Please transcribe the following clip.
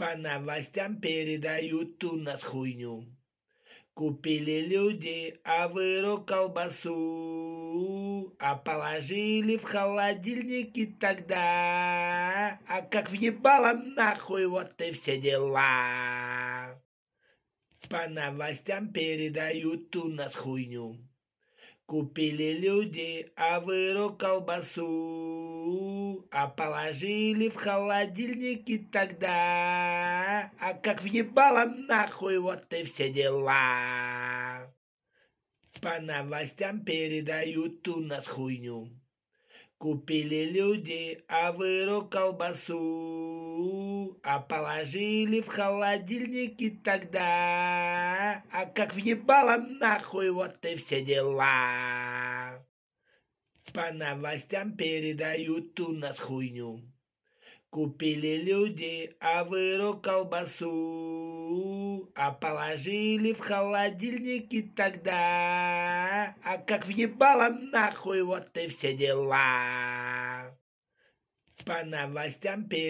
По новостям передают у нас хуйню. Купили люди авыру колбасу, а положили в холодильнике тогда. А как въебало нахуй, вот и все дела. По новостям передают у нас хуйню. Купили люди авыру колбасу, а положили в холодильнике тогда. А как въебало нахуй, вот и все дела. По новостям передают у нас хуйню. Купили люди авыру колбасу, а положили в холодильнике тогда. А как въебало нахуй, вот и все дела. По новостям передают у нас хуйню. Купили люди авыру колбасу, а положили в холодильнике тогда. А как въебало нахуй, вот и все дела. По новостям передают.